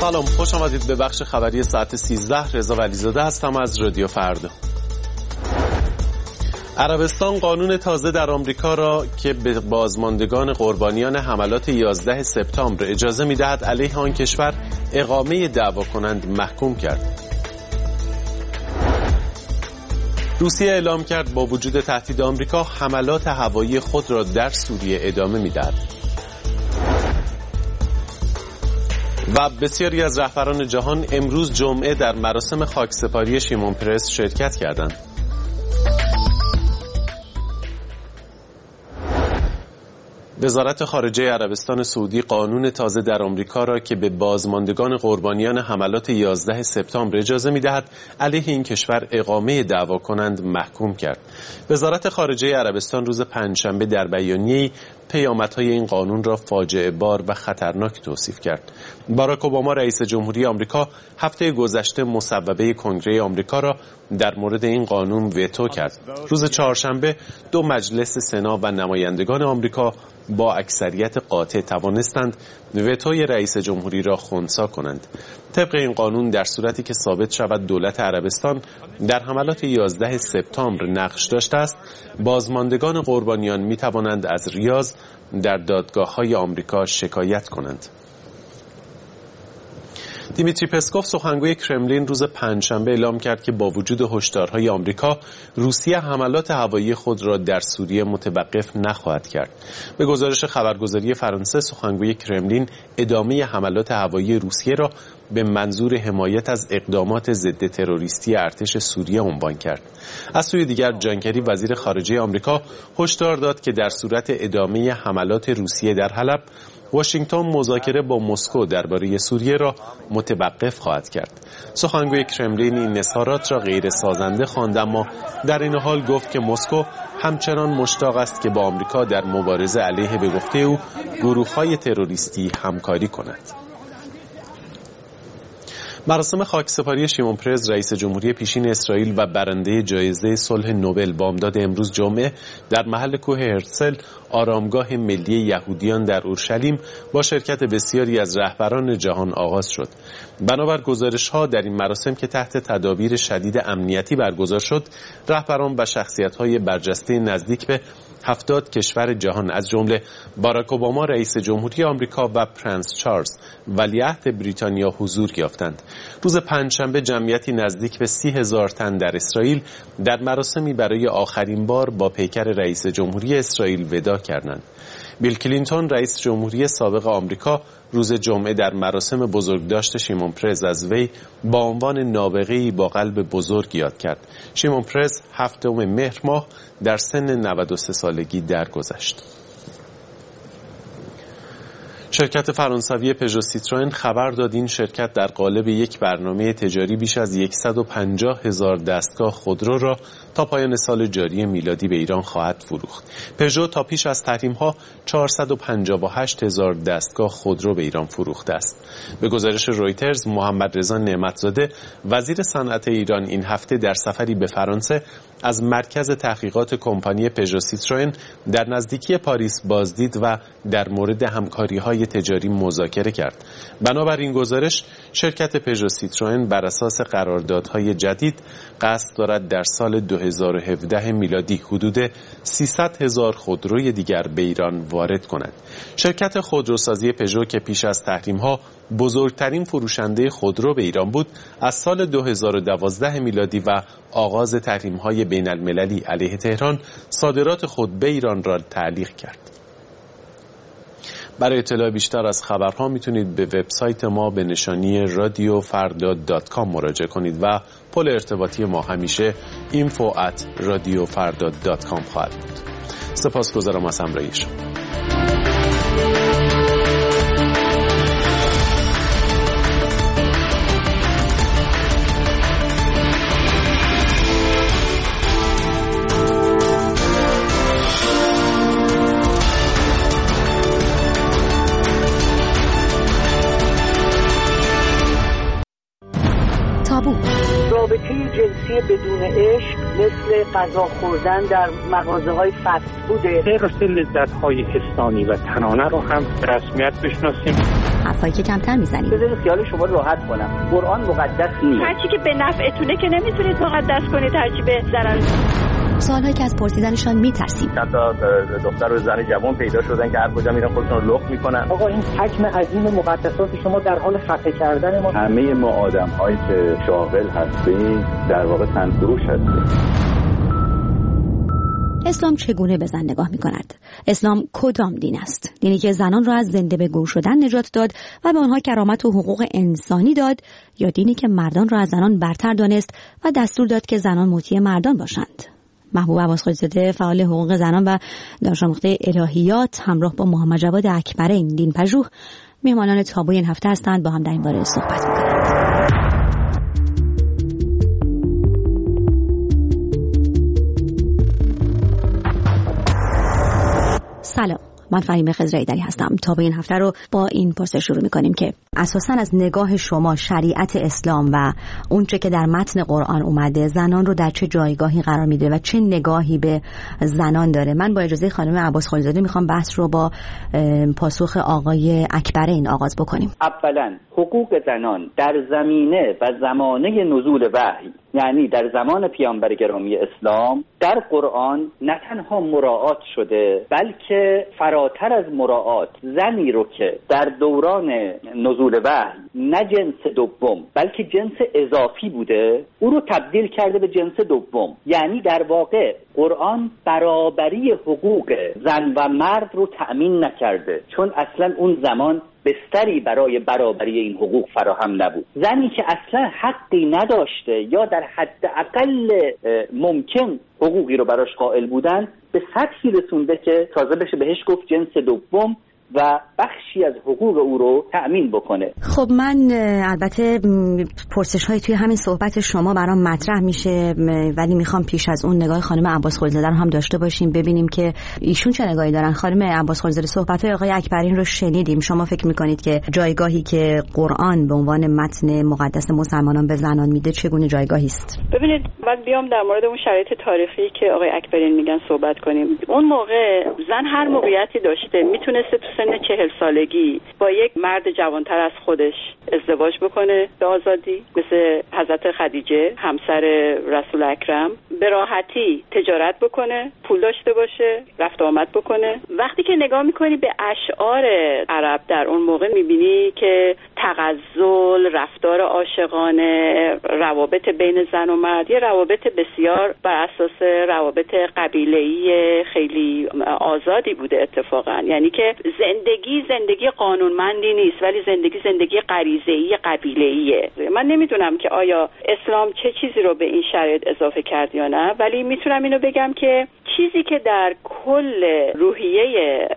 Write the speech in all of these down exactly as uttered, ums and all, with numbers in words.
سلام، خوش آمدید به بخش خبری ساعت سیزده. رضا ولیزاده هستم از رادیو فردا. عربستان قانون تازه در آمریکا را که به بازماندگان قربانیان حملات یازده سپتامبر اجازه می‌دهد علیه آن کشور اقامه دعوا کنند محکوم کرد. روسیه اعلام کرد با وجود تهدید آمریکا حملات هوایی خود را در سوریه ادامه می‌دهد. و بسیاری از رهبران جهان امروز جمعه در مراسم خاکسپاری شیمون پرس شرکت کردند. وزارت خارجه عربستان سعودی قانون تازه در آمریکا را که به بازماندگان قربانیان حملات یازده سپتامبر اجازه می‌دهد علیه این کشور اقامه دعوا کنند محکوم کرد. وزارت خارجه عربستان روز پنجشنبه در بیانیه‌ای پیامدهای این قانون را فاجعه بار و خطرناک توصیف کرد. باراک اوباما رئیس جمهوری آمریکا هفته گذشته مصوبه کنگره آمریکا را در مورد این قانون وتو کرد. روز چهارشنبه دو مجلس سنا و نمایندگان آمریکا با اکثریت قاطع توانستند وتوی رئیس جمهوری را خنثی کنند. طبق این قانون در صورتی که ثابت شود دولت عربستان در حملات یازده سپتامبر نقش داشته است، بازماندگان قربانیان می توانند از ریاض در دادگاه‌های آمریکا شکایت کنند. دیمیتری پسکوف سخنگوی کرملین روز پنجشنبه اعلام کرد که با وجود هشدارهای آمریکا روسیه حملات هوایی خود را در سوریه متوقف نخواهد کرد. به گزارش خبرگزاری فرانسه سخنگوی کرملین ادامه حملات هوایی روسیه را به منظور حمایت از اقدامات ضد تروریستی ارتش سوریه عنوان کرد. از سوی دیگر جان کری وزیر خارجه آمریکا هشدار داد که در صورت ادامه حملات روسیه در حلب واشنگتن مذاکره با مسکو درباره سوریه را متوقف خواهد کرد. سخنگوی کرملین این اظهارات را غیر سازنده خواند، اما در این حال گفت که مسکو همچنان مشتاق است که با آمریکا در مبارزه علیه به گفته او گروه‌های تروریستی همکاری کند. مراسم خاکسپاری شیمون پرس رئیس جمهوری پیشین اسرائیل و برنده جایزه صلح نوبل بامداد امروز جمعه در محل کوه هرتزل آرامگاه ملی یهودیان در اورشلیم با شرکت بسیاری از رهبران جهان آغاز شد. بنابر گزارش‌ها در این مراسم که تحت تدابیر شدید امنیتی برگزار شد، رهبران و شخصیت‌های برجسته نزدیک به هفتاد کشور جهان از جمله باراک اوباما رئیس جمهوری آمریکا و پرنس چارلز ولیعهد بریتانیا حضور یافتند. روز پنجشنبه جمعیتی نزدیک به سی هزار تن در اسرائیل در مراسمی برای آخرین بار با پیکر رئیس جمهوری اسرائیل وداع کردند. بیل کلینتون رئیس جمهوری سابق آمریکا روز جمعه در مراسم بزرگداشت شیمون پرس از وی با عنوان نابغه‌ای با قلب بزرگ یاد کرد. شیمون پرس هفتم مهر ماه در سن نود و سه سالگی درگذشت. شرکت فرانسوی پژو سیتروئن خبر داد این شرکت در قالب یک برنامه تجاری بیش از صد و پنجاه هزار دستگاه خودرو را تا پایان سال جاری میلادی به ایران خواهد فروخت. پژو تا پیش از تحریم‌ها چهارصد و پنجاه و هشت هزار دستگاه خودرو به ایران فروخته است. به گزارش رویترز محمد رضا نعمتزاده وزیر صنعت ایران این هفته در سفری به فرانسه از مرکز تحقیقات کمپانی پژو سیتروئن در نزدیکی پاریس بازدید و در مورد همکاری‌های تجاری مذاکره کرد. بنابراین گزارش شرکت پژو سیتروئن بر اساس قراردادهای جدید قصد دارد در سال دو هزار و هفده میلادی حدود سیصد هزار خودروی دیگر به ایران وارد کند. شرکت خودروسازی پژو که پیش از تحریم‌ها بزرگترین فروشنده خودرو به ایران بود، از سال دو هزار و دوازده میلادی و آغاز تحریم‌های بین المللی علیه تهران صادرات خود به ایران را تعلیق کرد. برای اطلاع بیشتر از خبرها میتونید به وبسایت ما به نشانی رادیو فردا دات کام مراجعه کنید و پل ارتباطی ما همیشه اینفو ات رادیو فردا دات کام خواهد بود. سپاسگزارم از همراهی شما. رابطه جنسی بدون عشق مثل غذا خوردن در مغازه‌های فست فوده. غیر لذت‌های حسانی و تنانه رو هم به رسمیت بشناسیم. حرفایی که کمتر میزنید. بذارید خیال شما راحت کنم، قرآن مقدس نیست. هرچی که به نفعتونه که نمیتونید مقدس کنید، هرچی به ضرر. سوالایی که از پرسیدنشان میترسیم. حتی دختر و زن جوان پیدا شدن که هر کجا میرن خودشون رو لخت میکنن. آقا این حجم عظیم مقدسات شما در حال خفه کردن ما. همه ما آدم‌هایی که شاغل هستیم در واقع تنفروش هستیم. اسلام چگونه به زن نگاه می کند؟ اسلام کدام دین است؟ دینی که زنان را از زنده به گور شدن نجات داد و به آنها کرامت و حقوق انسانی داد، یا دینی که مردان را از زنان برتر دانست و دستور داد که زنان مطیع مردان باشند؟ محبوب عباس خلیلزاده، فعال حقوق زنان و دانش آموخته الهیات، همراه با محمد جواد اکبرین دین پژوه میهمانان تابوی این هفته هستند. با هم در این باره صحبت می‌کنند. سلام، من فهیمه خضرایی‌دری هستم. تا به این هفته رو با این پرسش شروع می‌کنیم که اساساً از نگاه شما شریعت اسلام و اونچه که در متن قرآن اومده زنان رو در چه جایگاهی قرار میده و چه نگاهی به زنان داره. من با اجازه خانم عباس خلیلزاده میخوام بحث رو با پاسخ آقای اکبرین آغاز بکنیم. اولاً حقوق زنان در زمینه و زمانه نزول وحی، یعنی در زمان پیامبر گرامی اسلام، در قرآن نه تنها مراعات شده بلکه فراتر از مراعات، زنی رو که در دوران نزول وحی نه جنس دوم بلکه جنس اضافی بوده، او رو تبدیل کرده به جنس دوم. یعنی در واقع قرآن برابری حقوق زن و مرد رو تأمین نکرده، چون اصلا اون زمان بستری برای برابری این حقوق فراهم نبود. زنی که اصلا حقی نداشته یا در حد اقل ممکن حقوقی رو براش قائل بودن، به سطحی رسونده که تازه بشه بهش گفت جنس دوم و بخشی از حقوق او رو تأمین بکنه. خب من البته پرسش های توی همین صحبت شما برام مطرح میشه، ولی میخوام پیش از اون نگاه خانم عباس خلیلزاده رو هم داشته باشیم، ببینیم که ایشون چه نگاهی دارن. خانم عباس خلیلزاده، صحبت های آقای اکبرین رو شنیدیم. شما فکر میکنید که جایگاهی که قرآن به عنوان متن مقدس مسلمانان به زنان میده چگونه جایگاهی است؟ ببینید، بعد بیام در مورد اون شرایط تاریخی که آقای اکبرین میگن صحبت کنیم. اون موقع زن هر موقعیتی داشته، میتونسته تو سن چهل سالگی با یک مرد جوانتر از خودش ازدواج بکنه به آزادی، مثل حضرت خدیجه همسر رسول اکرم، به راحتی تجارت بکنه، پول داشته باشه، رفت آمد بکنه. وقتی که نگاه میکنی به اشعار عرب در اون موقع، میبینی که تغزل، رفتار عاشقانه، روابط بین زن و مرد یه روابط بسیار بر اساس روابط قبیله‌ای خیلی آزادی بوده اتفاقا. یعنی که زندگی زندگی قانونمندی نیست، ولی زندگی زندگی غریزه‌ای قبیله‌ایه. من نمیدونم که آیا اسلام چه چیزی رو به این شرایط اضافه کرد یا نه، ولی میتونم اینو بگم که چیزی که در کل روحیه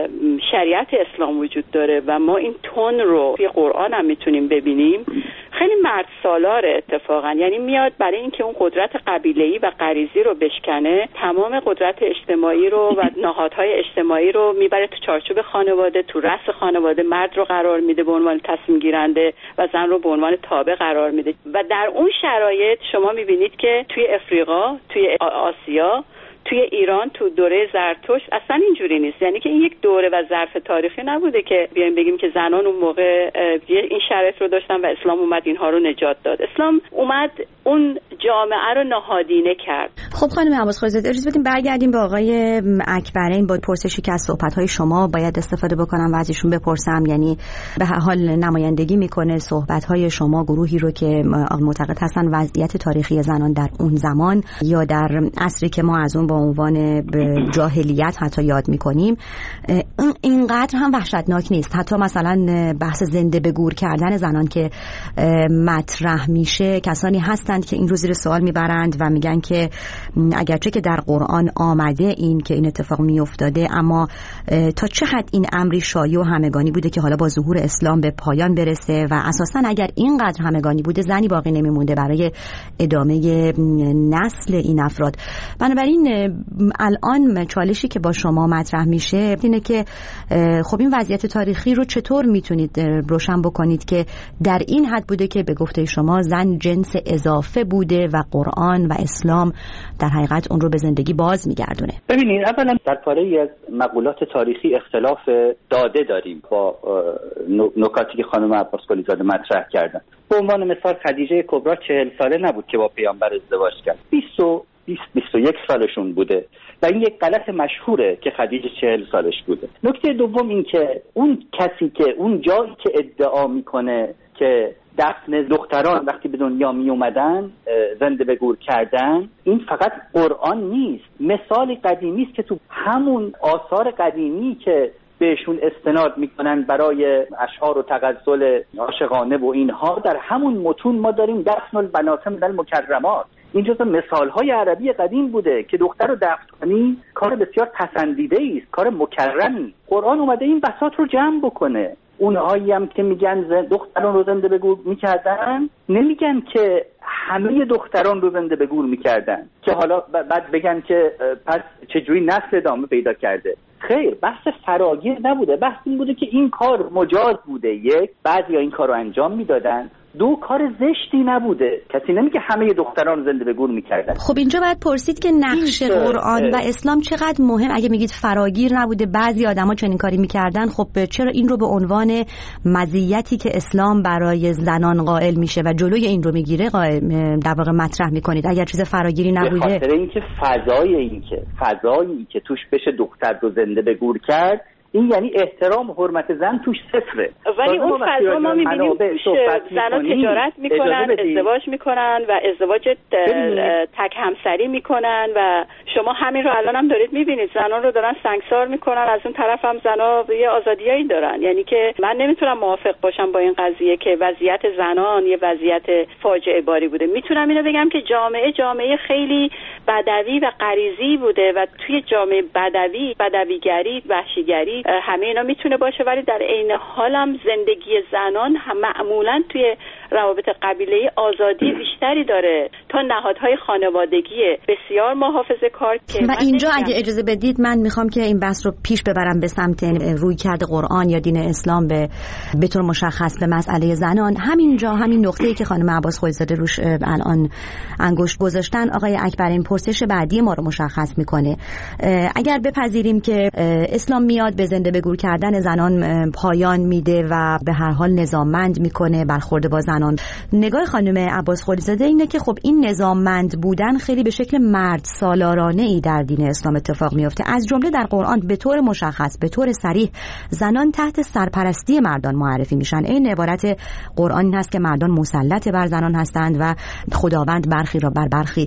شریعت اسلام وجود داره و ما این تون رو توی قرآن هم میتونیم ببینیم، خیلی مرد سالاره اتفاقا. یعنی میاد برای اینکه اون قدرت قبیله‌ای و غریزی رو بشکنه، تمام قدرت اجتماعی رو و نهادهای اجتماعی رو میبره تو چارچوب خانواده، تو رأس خانواده مرد رو قرار میده به عنوان تصمیم گیرنده و زن رو به عنوان تابع قرار میده. و در اون شرایط شما میبینید که توی افریقا، توی آسیا، توی ایران تو دوره زرتشت اصلا اینجوری نیست. یعنی که این یک دوره و ظرف تاریخی نبوده که بیایم بگیم که زنان اون موقع این شرایط رو داشتن و اسلام اومد اینها رو نجات داد. اسلام اومد اون جامعه رو نهادینه کرد. خب خانم عباس خلیلزاده، اجازه بدیم برگردیم به آقای اکبرین با پرسشی که از صحبت‌های شما باید استفاده بکنم و از ایشون بپرسم. یعنی به هر حال نمایندگی میکنه صحبت‌های شما گروهی رو که معتقد هستن وضعیت تاریخی زنان در اون زمان یا در عصری که ما از اون با عنوان جاهلیت حتی یاد میکنیم اینقدر هم وحشتناک نیست. حتی مثلا بحث زنده به گور کردن زنان که مطرح میشه، کسانی هستند که این رو زیر سوال میبرند و میگن که اگرچه که در قرآن آمده این که این اتفاق میافتاده، اما تا چه حد این امری شایع و همگانی بوده که حالا با ظهور اسلام به پایان برسه و اساسا اگر اینقدر همگانی بوده زنی باقی نمیمونده برای ادامه نسل این افراد. بنابراین الان چالشی که با شما مطرح میشه اینه که خب این وضعیت تاریخی رو چطور میتونید روشن بکنید که در این حد بوده که به گفته شما زن جنس اضافه بوده و قرآن و اسلام در حقیقت اون رو به زندگی باز میگردونه؟ ببینید، اولا در پاره‌ای از مقولات تاریخی اختلاف داده داریم با نکاتی که خانم عباس قلی زاده مطرح کردن. به عنوان مثال خدیجه کبرا چهل ساله نبود که با پیامبر ازدواج کرد، بیست و بیست و یک سالشون بوده و این یک غلط مشهوره که خدیجه چهل سالش بوده. نکته دوم این که اون کسی که اون جایی که ادعا میکنه که دفن دختران وقتی به دنیا می اومدن زنده به گور کردن، این فقط قرآن نیست، مثال قدیمی است که تو همون آثار قدیمی که بهشون استناد میکنن برای اشعار و تغزل عاشقانه و اینها، در همون متون ما داریم دفن البنات من المکرمات. این جزو مثالهای عربی قدیم بوده که دختر رو دفن کنی کار بسیار پسندیده است، کار مکرمی. قرآن اومده این بساط رو جمع بکنه. اونهایی هم که میگن دختران رو زنده به گور میکردن، نمیگن که همه دختران رو زنده به گور میکردن که حالا بعد بگن که پس چجوری نسل ادامه پیدا کرده. خیر، بحث فراگیر نبوده، بحث این بوده که این کار مجاز بوده. یک، بعضیا این کار رو انجام میدادن. دو، کار زشتی نبوده، کسی نمیگه همه دختران زنده به گور میکردن. خب اینجا باید پرسید که نقش قرآن و اسلام چقدر مهم. اگه میگید فراگیر نبوده، بعضی آدما چنین کاری میکردن، خب چرا این رو به عنوان مزیتی که اسلام برای زنان قائل میشه و جلوی این رو میگیره در واقع مطرح میکنید؟ اگر چیز فراگیری نبوده، به خاطر اینکه فضای این که فضایی که توش بشه دختر رو زنده به گور کرد، این یعنی احترام و حرمت زن توش صفره. ولی اون فضا ما می‌بینیم توش زن‌ها تجارت میکنن، ازدواج میکنن و ازدواج تک همسری میکنن و شما همین رو الان هم دارید میبینید، زن‌ها رو دارن سنگسار میکنن، از اون طرف هم زن‌ها یه آزادیایی دارن. یعنی که من نمیتونم موافق باشم با این قضیه که وضعیت زنان یه وضعیت فاجعه باری بوده. میتونم اینو بگم که جامعه جامعه خیلی بدوی و غریزی بوده و توی جامعه بدوی، بدویگری، وحشیگری همه اینا میتونه باشه، ولی در عین حال هم زندگی زنان هم معمولا توی روابط قبیله‌ای آزادی بیشتری داره تا نهادهای خانوادگی بسیار محافظه‌کار. که و اینجا اگه اجازه بدید من میخوام که این بحث رو پیش ببرم به سمت رویکرد قرآن یا دین اسلام به به طور مشخص به مسئله زنان. همینجا همین نقطه‌ای که خانم عباس قلی‌زاده روش الان انگشت گذاشتن، آقای اکبر این پرسش بعدی ما رو مشخص میکنه. اگر بپذیریم که اسلام میاد به زنده به گور کردن زنان پایان میده و به هر حال نظاممند میکنه برخورد با زنان، نگاه خانم عباس قلی‌زاده اینه که خب این نظاممند بودن خیلی به شکل مرد سالارانه ای در دین اسلام اتفاق میفته. از جمله در قرآن به طور مشخص، به طور صریح زنان تحت سرپرستی مردان معرفی میشن. این عبارت قرآن این هست که مردان مسلط بر زنان هستند و خداوند برخی را بر برخی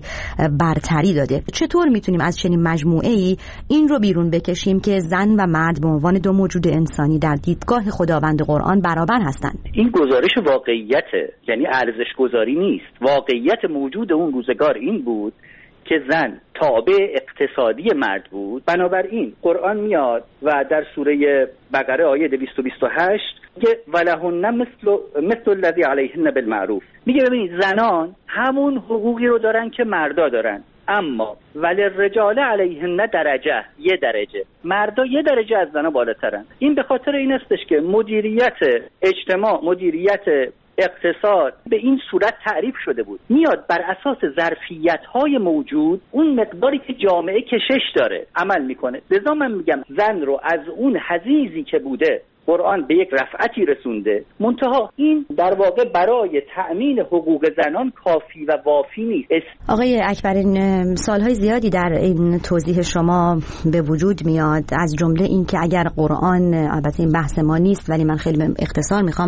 برتری داده. چطور میتونیم از چنین مجموعه ای این رو بیرون بکشیم که زن و مرد به عنوان دو موجود انسانی در دیدگاه خداوند قرآن برابر هستند؟ این گزارش واقعیته، یعنی ارزش گذاری نیست. واقعیت موجود اون روزگار این بود که زن تابع اقتصادی مرد بود. بنابراین قرآن میاد و در سوره بقره آیه دویست و بیست و هشت میگه ولهن مثل مثل الذی علیهن بالمعروف. میگه ببینید زنان همون حقوقی رو دارن که مردا دارن، اما ولی رجال علیهن درجه، یه درجه مردا یه درجه از زنا بالاترن. این به خاطر این استش که مدیریت اجتماع، مدیریت اقتصاد به این صورت تعریف شده بود. میاد بر اساس ظرفیت‌های موجود اون مقداری که جامعه کشش داره عمل میکنه. لذا من میگم زن رو از اون حضیضی که بوده قرآن به یک رفعتی رسونده، منتها این در واقع برای تأمین حقوق زنان کافی و وافی نیست. آقای اکبر، سالهای زیادی در این توضیح شما به وجود میاد، از جمله این که اگر قرآن، البته این بحث ما نیست ولی من خیلی اختصار میخوام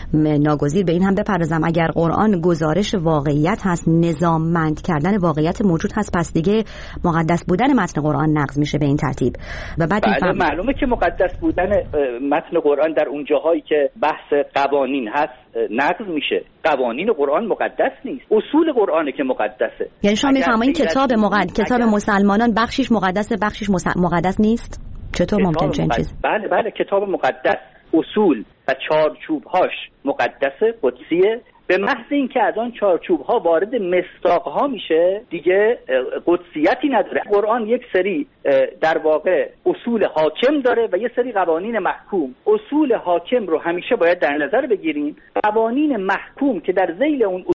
ناگزیر به این هم بپردازم، اگر قرآن گزارش واقعیت هست، نظاممند کردن واقعیت موجود هست، پس دیگه مقدس بودن متن قرآن نقض میشه به این ترتیب. و بعد بله فهم... معلومه که مقدس بودن متن قرآن در اون جاهایی که بحث قوانین هست نقض میشه. قوانین قرآن مقدس نیست، اصول قرآنه که مقدسه. یعنی شما میفرمایید کتاب مقدس، کتاب مسلمانان بخشیش مقدسه بخشیش مقدس نیست؟ چطور ممکنه چنین چیز؟ بله بله کتاب مقدس، اصول و چارچوبهاش مقدسه، قدسیه. به محض اینکه از آن چارچوب ها وارد مصداق ها میشه دیگه قدسیتی نداره. قرآن یک سری در واقع اصول حاکم داره و یه سری قوانین محکوم. اصول حاکم رو همیشه باید در نظر بگیریم. قوانین محکوم که در ذیل اون